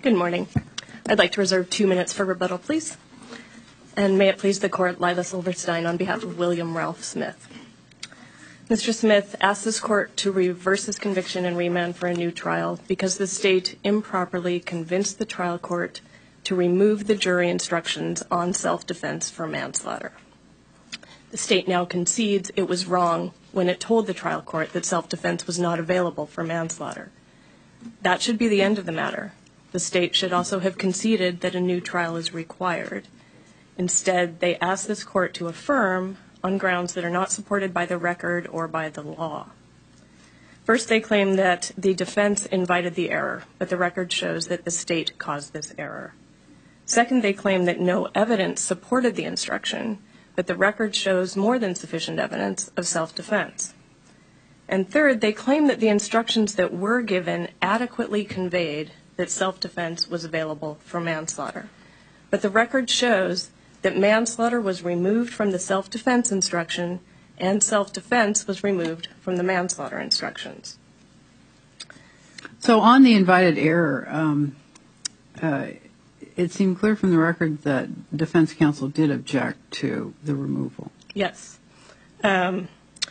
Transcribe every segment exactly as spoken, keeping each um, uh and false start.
Good morning. I'd like to reserve two minutes for rebuttal, please. And may it please the Court, Lila Silverstein on behalf of William Ralph Smith. Mister Smith asked this Court to reverse his conviction and remand for a new trial because the State improperly convinced the trial court to remove the jury instructions on self-defense for manslaughter. The State now concedes it was wrong when it told the trial court that self-defense was not available for manslaughter. That should be the end of the matter. The State should also have conceded that a new trial is required. Instead, they ask this Court to affirm on grounds that are not supported by the record or by the law. First, they claim that the defense invited the error, but the record shows that the State caused this error. Second, they claim that no evidence supported the instruction, but the record shows more than sufficient evidence of self-defense. And third, they claim that the instructions that were given adequately conveyed that self-defense was available for manslaughter. But the record shows that manslaughter was removed from the self-defense instruction and self-defense was removed from the manslaughter instructions. So on the invited error, um, uh, it seemed clear from the record that defense counsel did object to the removal. Yes. Um,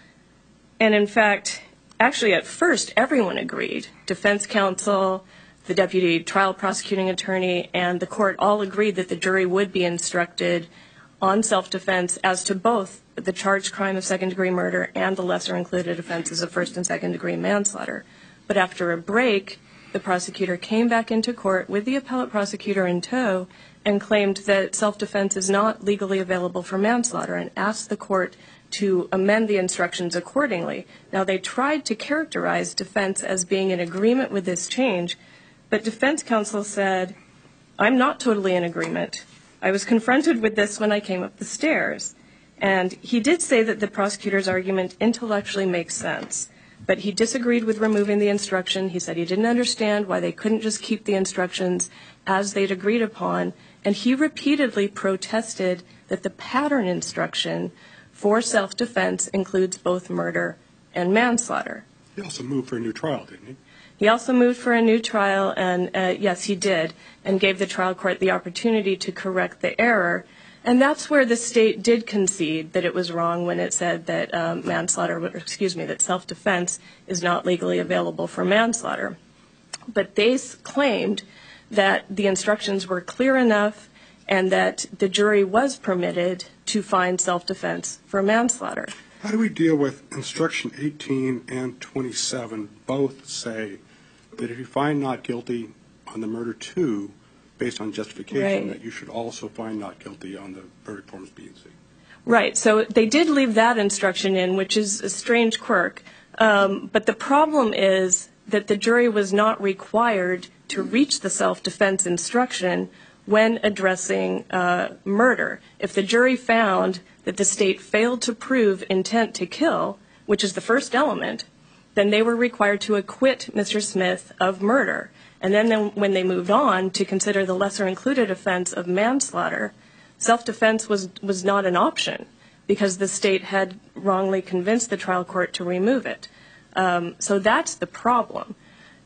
and in fact, actually at first everyone agreed. Defense counsel, the deputy trial prosecuting attorney, and the court all agreed that the jury would be instructed on self-defense as to both the charged crime of second-degree murder and the lesser-included offenses of first- and second-degree manslaughter. But after a break, the prosecutor came back into court with the appellate prosecutor in tow and claimed that self-defense is not legally available for manslaughter and asked the court to amend the instructions accordingly. Now, they tried to characterize defense as being in agreement with this change, but defense counsel said, I'm not totally in agreement. I was confronted with this when I came up the stairs. And he did say that the prosecutor's argument intellectually makes sense, but he disagreed with removing the instruction. He said he didn't understand why they couldn't just keep the instructions as they'd agreed upon. And he repeatedly protested that the pattern instruction for self-defense includes both murder and manslaughter. He also moved for a new trial, didn't he? He also moved for a new trial, and uh, yes, he did, and gave the trial court the opportunity to correct the error. And that's where the State did concede that it was wrong when it said that um, manslaughter, or excuse me, that self-defense is not legally available for manslaughter. But they claimed that the instructions were clear enough and that the jury was permitted to find self-defense for manslaughter. How do we deal with instruction eighteen and twenty-seven both say that if you find not guilty on the murder two based on justification, right, that you should also find not guilty on the verdict forms B and C? Right. So they did leave that instruction in, which is a strange quirk. Um, but the problem is that the jury was not required to reach the self-defense instruction when addressing uh, murder. If the jury found that the State failed to prove intent to kill, which is the first element, then they were required to acquit Mister Smith of murder. And then when they moved on to consider the lesser-included offense of manslaughter, self-defense was, was not an option because the State had wrongly convinced the trial court to remove it. Um, so that's the problem.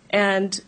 And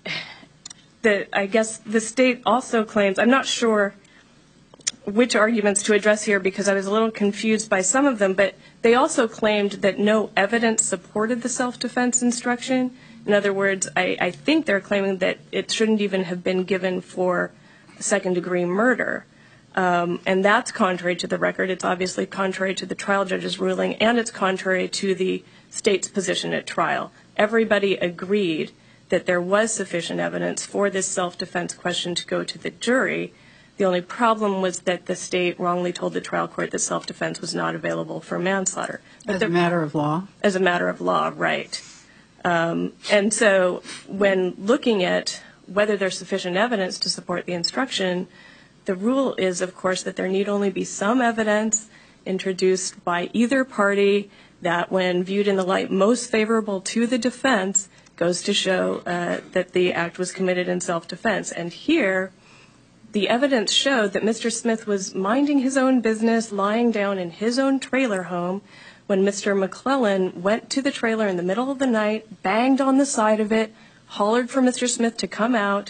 the, I guess the State also claims, I'm not sure which arguments to address here because I was a little confused by some of them, but they also claimed that no evidence supported the self-defense instruction. In other words, I, I think they're claiming that it shouldn't even have been given for second-degree murder. Um, and that's contrary to the record. It's obviously contrary to the trial judge's ruling, and it's contrary to the State's position at trial. Everybody agreed that there was sufficient evidence for this self-defense question to go to the jury. The only problem was that the State wrongly told the trial court that self-defense was not available for manslaughter. As a matter of law? As a matter of law, right. Um, and so when looking at whether there's sufficient evidence to support the instruction, the rule is, of course, that there need only be some evidence introduced by either party that, when viewed in the light most favorable to the defense, goes to show uh, that the act was committed in self-defense. And here, the evidence showed that Mister Smith was minding his own business, lying down in his own trailer home, when Mister McClellan went to the trailer in the middle of the night, banged on the side of it, hollered for Mister Smith to come out.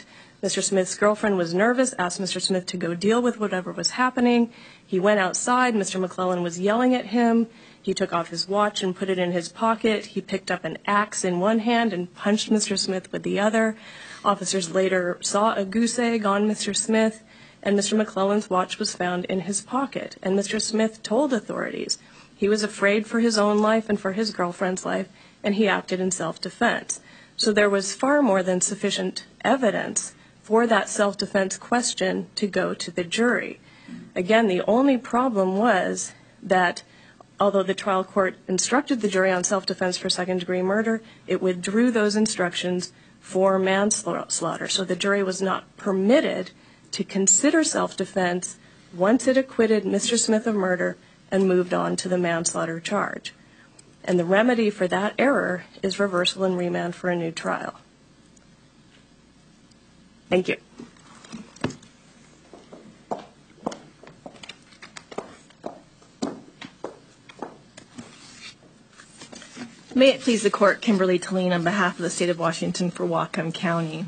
Mister Smith's girlfriend was nervous, asked Mister Smith to go deal with whatever was happening. He went outside. Mister McClellan was yelling at him. He took off his watch and put it in his pocket. He picked up an axe in one hand and punched Mister Smith with the other. Officers later saw a goose egg on Mister Smith, and Mister McClellan's watch was found in his pocket. And Mister Smith told authorities he was afraid for his own life and for his girlfriend's life, and he acted in self-defense. So there was far more than sufficient evidence for that self-defense question to go to the jury. Again, the only problem was that although the trial court instructed the jury on self-defense for second-degree murder, it withdrew those instructions for manslaughter. So the jury was not permitted to consider self-defense once it acquitted Mister Smith of murder and moved on to the manslaughter charge. And the remedy for that error is reversal and remand for a new trial. Thank you. May it please the Court, Kimberly Talene on behalf of the State of Washington for Whatcom County.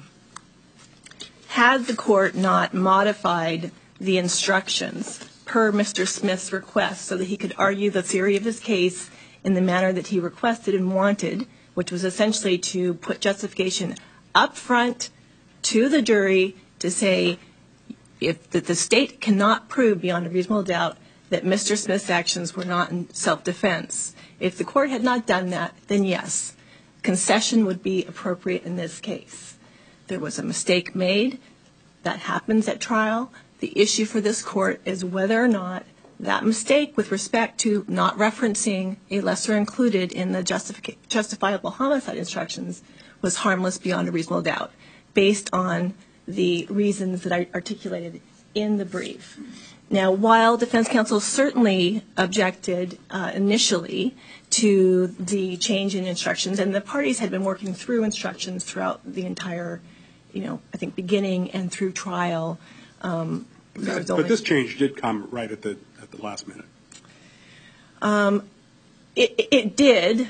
Had the Court not modified the instructions per Mister Smith's request so that he could argue the theory of his case in the manner that he requested and wanted, which was essentially to put justification up front to the jury to say if that the State cannot prove beyond a reasonable doubt that Mister Smith's actions were not in self-defense. If the Court had not done that, then yes, concession would be appropriate in this case. There was a mistake made. That happens at trial. The issue for this Court is whether or not that mistake with respect to not referencing a lesser included in the justific- justifiable homicide instructions was harmless beyond a reasonable doubt, based on the reasons that I articulated in the brief. Now, while defense counsel certainly objected uh, initially to the change in instructions, and the parties had been working through instructions throughout the entire, you know, I think beginning and through trial. Um, but but this change did come right at the at the last minute. Um, it, it did.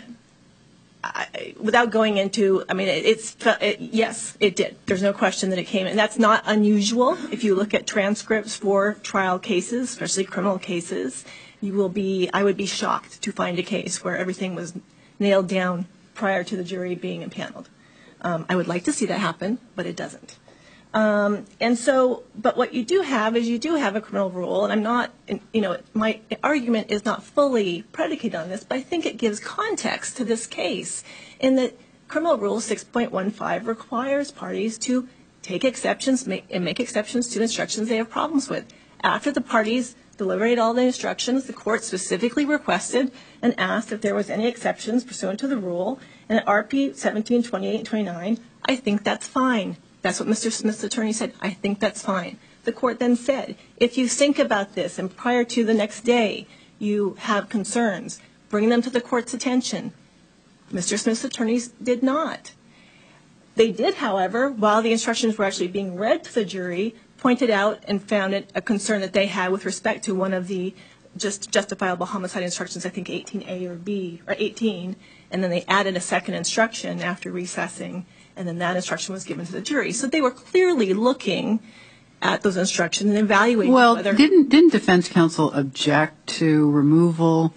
I, without going into, I mean, it, it's, it, yes, it did. There's no question that it came. And that's not unusual. If you look at transcripts for trial cases, especially criminal cases, you will be, I would be shocked to find a case where everything was nailed down prior to the jury being impaneled. Um, I would like to see that happen, but it doesn't. Um, and so, but what you do have is you do have a criminal rule, and I'm not, you know, my argument is not fully predicated on this, but I think it gives context to this case in that criminal rule six point one five requires parties to take exceptions make, and make exceptions to instructions they have problems with. After the parties deliberate all the instructions, the court specifically requested and asked if there was any exceptions pursuant to the rule, and at R P seventeen twenty-eight and twenty-nine, I think that's fine. That's what Mister Smith's attorney said. I think that's fine. The court then said, if you think about this and prior to the next day you have concerns, bring them to the court's attention. Mister Smith's attorneys did not. They did, however, while the instructions were actually being read to the jury, pointed out and found it a concern that they had with respect to one of the just justifiable homicide instructions, I think eighteen A or B, or eighteen, and then they added a second instruction after recessing, and then that instruction was given to the jury. So they were clearly looking at those instructions and evaluating well, whether... Well, didn't, didn't defense counsel object to removal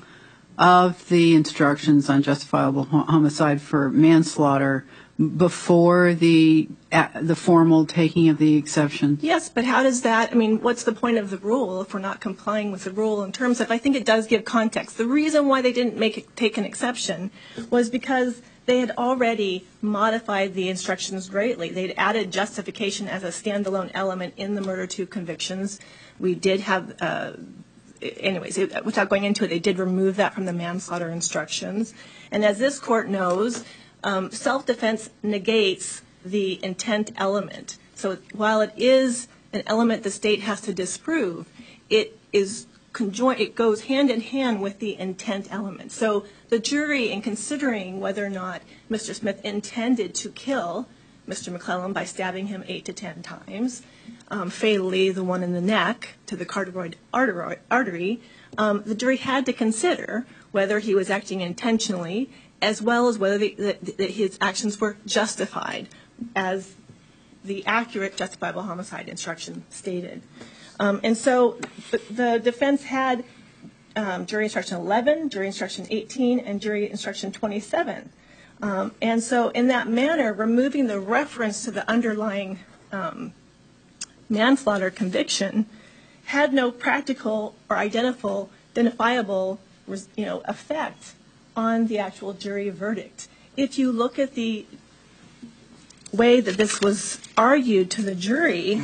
of the instructions on justifiable homicide for manslaughter before the uh, the formal taking of the exception? Yes, but how does that, I mean, what's the point of the rule if we're not complying with the rule in terms of, I think it does give context. The reason why they didn't make it, take an exception was because they had already modified the instructions greatly. They'd added justification as a standalone element in the murder two convictions. We did have, uh, anyways, it, without going into it, they did remove that from the manslaughter instructions. And as this court knows, um, self-defense negates the intent element. So while it is an element the state has to disprove, it is conjoined, it goes hand in hand with the intent element. So the jury, in considering whether or not Mister Smith intended to kill Mister McClellan by stabbing him eight to ten times, um, fatally the one in the neck to the carotid artery, um, the jury had to consider whether he was acting intentionally as well as whether the, the, the, his actions were justified as the accurate justifiable homicide instruction stated. Um, and so the, the defense had um, jury instruction eleven, jury instruction eighteen, and jury instruction twenty-seven. Um, and so in that manner, removing the reference to the underlying um, manslaughter conviction had no practical or identifiable, identifiable you know, effect on the actual jury verdict. If you look at the way that this was argued to the jury,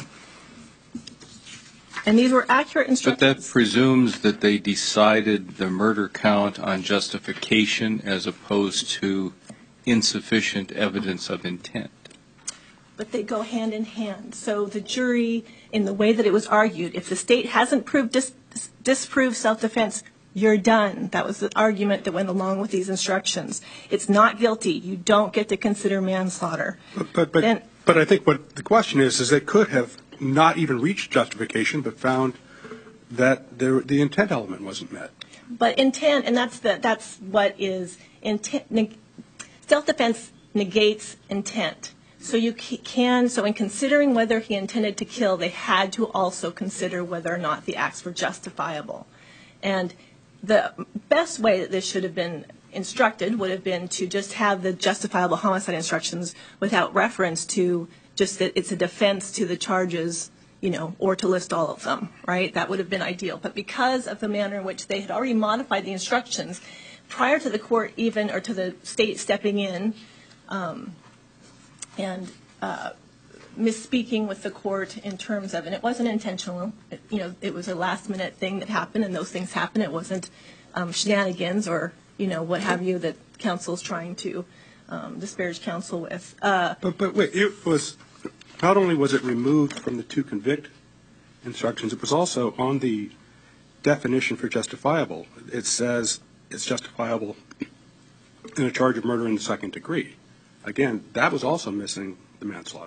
and these were accurate instructions. But that presumes that they decided the murder count on justification as opposed to insufficient evidence of intent. But they go hand in hand. So the jury, in the way that it was argued, if the state hasn't proved dis- disproved self-defense, you're done. That was the argument that went along with these instructions. It's not guilty. You don't get to consider manslaughter. But but but, and, but I think what the question is is they could have not even reached justification, but found that there, the intent element wasn't met. But intent, and that's the that's what is intent. Neg- self-defense negates intent. So you can, so in considering whether he intended to kill, they had to also consider whether or not the acts were justifiable. And the best way that this should have been instructed would have been to just have the justifiable homicide instructions without reference to just that it's a defense to the charges, you know, or to list all of them, right? That would have been ideal. But because of the manner in which they had already modified the instructions prior to the court even, or to the state stepping in, um, and uh, misspeaking with the court in terms of, and it wasn't intentional, it, you know, it was a last minute thing that happened, and those things happen. It wasn't um, shenanigans or, you know, what have you that counsel's trying to um, disparage counsel with. Uh, but, but wait, it was, not only was it removed from the to convict instructions, it was also on the definition for justifiable. It says it's justifiable in a charge of murder in the second degree. Again, that was also missing the manslaughter.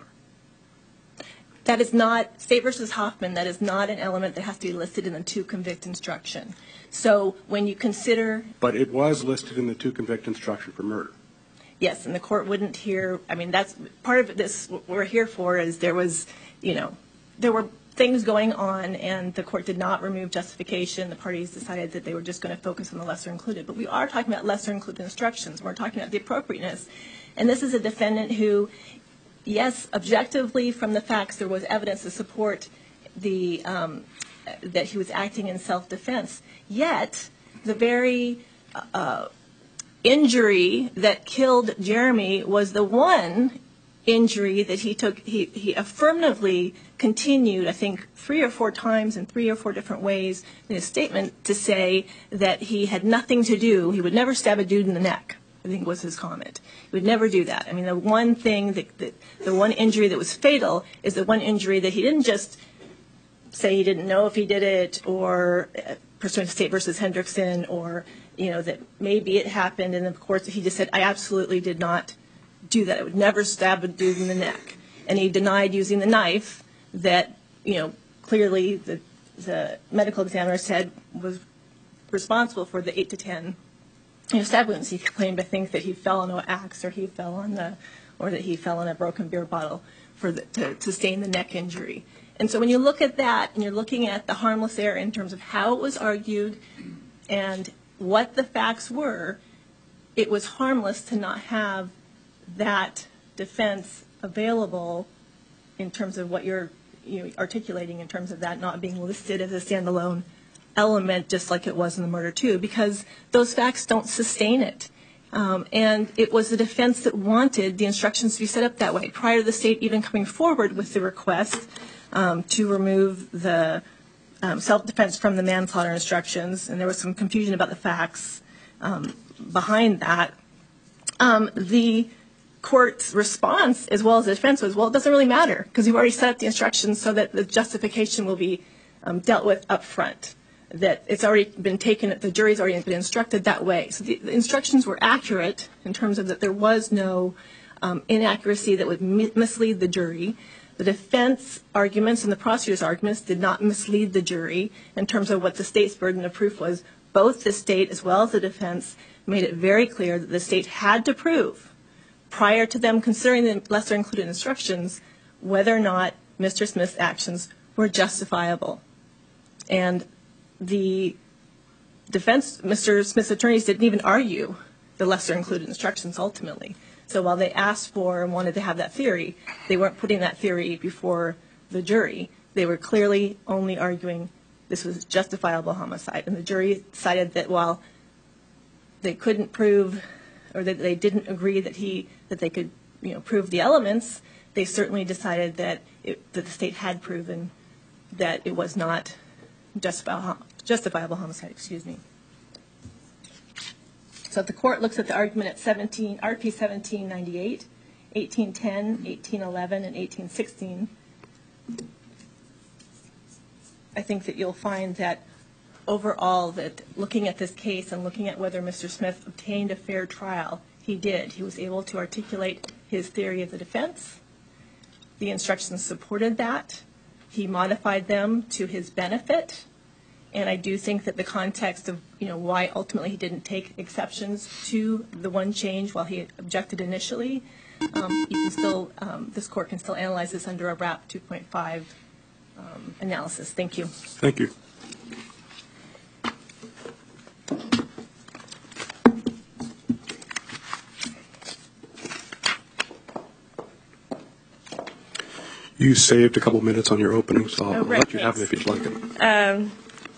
That is not, State versus Hoffman, that is not an element that has to be listed in the to convict instruction. So when you consider. But it was listed in the to convict instruction for murder. Yes, and the court wouldn't hear, I mean, that's part of this, what we're here for is there was, you know, there were things going on, and the court did not remove justification. The parties decided that they were just going to focus on the lesser included. But we are talking about lesser included instructions. We're talking about the appropriateness. And this is a defendant who, yes, objectively from the facts, there was evidence to support the um, that he was acting in self-defense. Yet, the very uh, injury that killed Jeremy was the one injury that he took, he, he affirmatively continued, I think, three or four times in three or four different ways in his statement to say that he had nothing to do, he would never stab a dude in the neck, I think was his comment. He would never do that. I mean, the one thing, that, that the one injury that was fatal is the one injury that he didn't just say he didn't know if he did it, or uh, pursuant to State versus Hendrickson, or, you know, that maybe it happened, and of course he just said, I absolutely did not do that. I would never stab a dude in the neck. And he denied using the knife that, you know, clearly the, the medical examiner said was responsible for the eight to ten you know, stab wounds. He claimed, I think, that he fell on an axe, or he fell on the, or that he fell on a broken beer bottle for the, to, to sustain the neck injury. And so when you look at that, and you're looking at the harmless error in terms of how it was argued and what the facts were, it was harmless to not have that defense available in terms of what you're you know, articulating in terms of that not being listed as a standalone element, just like it was in the murder too, because those facts don't sustain it. Um, and it was the defense that wanted the instructions to be set up that way prior to the state even coming forward with the request um, to remove the um, self-defense from the manslaughter instructions. And there was some confusion about the facts um, behind that. Um, the court's response, as well as the defense, was, well, it doesn't really matter because you've already set up the instructions so that the justification will be um, dealt with up front, that it's already been taken, the jury's already been instructed that way. So the, the instructions were accurate in terms of that there was no um, inaccuracy that would mi- mislead the jury. The defense arguments and the prosecutor's arguments did not mislead the jury in terms of what the state's burden of proof was. Both the state as well as the defense made it very clear that the state had to prove, prior to them considering the lesser included instructions, whether or not Mister Smith's actions were justifiable. And the defense, Mister Smith's attorneys didn't even argue the lesser included instructions ultimately. So while they asked for and wanted to have that theory, they weren't putting that theory before the jury. They were clearly only arguing this was justifiable homicide. And the jury decided that while they couldn't prove, or that they didn't agree that he, that they could, you know, prove the elements, they certainly decided that, it, that the state had proven that it was not justifiable, justifiable homicide, excuse me. So if the court looks at the argument at seventeen, R P seventeen ninety-eight, eighteen ten, eighteen eleven, and eighteen sixteen, I think that you'll find that overall, that looking at this case and looking at whether Mister Smith obtained a fair trial, he did. He was able to articulate his theory of the defense. The instructions supported that. He modified them to his benefit. And I do think that the context of, you know, why ultimately he didn't take exceptions to the one change while he objected initially, um, you can still, um, this court can still analyze this under a R A P two point five um, analysis. Thank you. Thank you. You saved a couple minutes on your opening, so I'll, Oh, I'll right, let you have it thanks. if you'd like it. Um,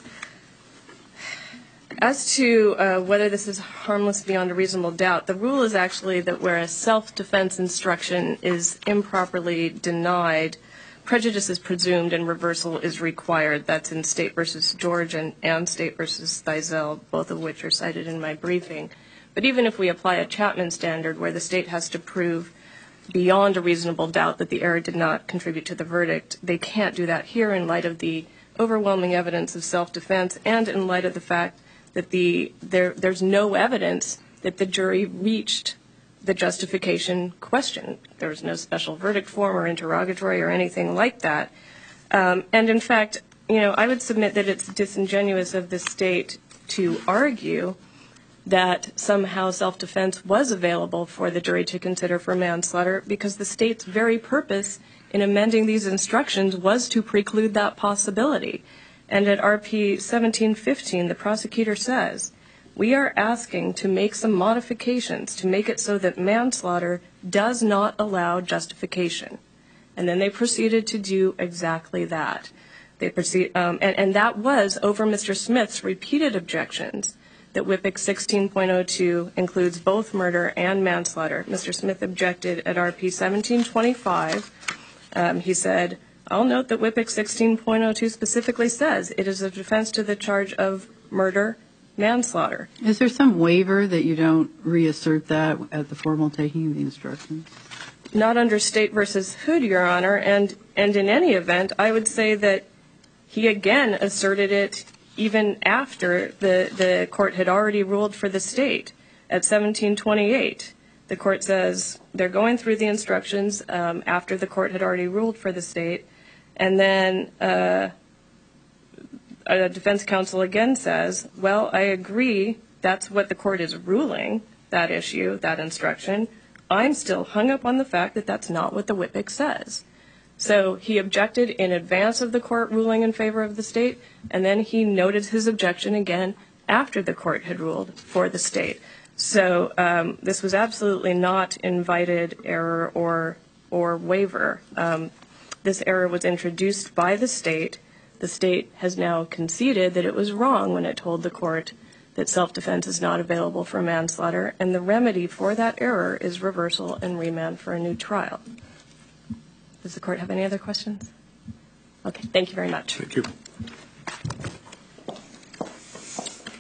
as to uh, whether this is harmless beyond a reasonable doubt, the rule is actually that where a self-defense instruction is improperly denied, prejudice is presumed and reversal is required. That's in State versus George and, and State versus Thysell, both of which are cited in my briefing. But even if we apply a Chapman standard where the state has to prove beyond a reasonable doubt that the error did not contribute to the verdict, they can't do that here in light of the overwhelming evidence of self-defense and in light of the fact that the there there's no evidence that the jury reached the justification question. There was no special verdict form or interrogatory or anything like that. Um, and in fact, you know, I would submit that it's disingenuous of the state to argue that somehow self-defense was available for the jury to consider for manslaughter, because the state's very purpose in amending these instructions was to preclude that possibility. And at R P seventeen fifteen, the prosecutor says, we are asking to make some modifications to make it so that manslaughter does not allow justification. And then they proceeded to do exactly that. They proceed, um, and, and that was over Mister Smith's repeated objections that WIPIC sixteen point oh two includes both murder and manslaughter. Mister Smith objected at R P seventeen twenty-five. Um, he said, I'll note that WIPIC sixteen point oh two specifically says it is a defense to the charge of murder, manslaughter. Is there some waiver that you don't reassert that at the formal taking of the instructions? Not under State versus Hood, Your Honor, and, and in any event, I would say that he again asserted it even after the, the court had already ruled for the state. At seventeen twenty-eight, the court says they're going through the instructions um, after the court had already ruled for the state, and then uh, a defense counsel again says, well, I agree that's what the court is ruling, that issue, that instruction. I'm still hung up on the fact that that's not what the WIPIC says. So he objected in advance of the court ruling in favor of the state, and then he noted his objection again after the court had ruled for the state. So um, this was absolutely not invited error or or waiver. Um, this error was introduced by the state. The state has now conceded that it was wrong when it told the court that self-defense is not available for manslaughter, and the remedy for that error is reversal and remand for a new trial. Does the court have any other questions? Okay, thank you very much. Thank you.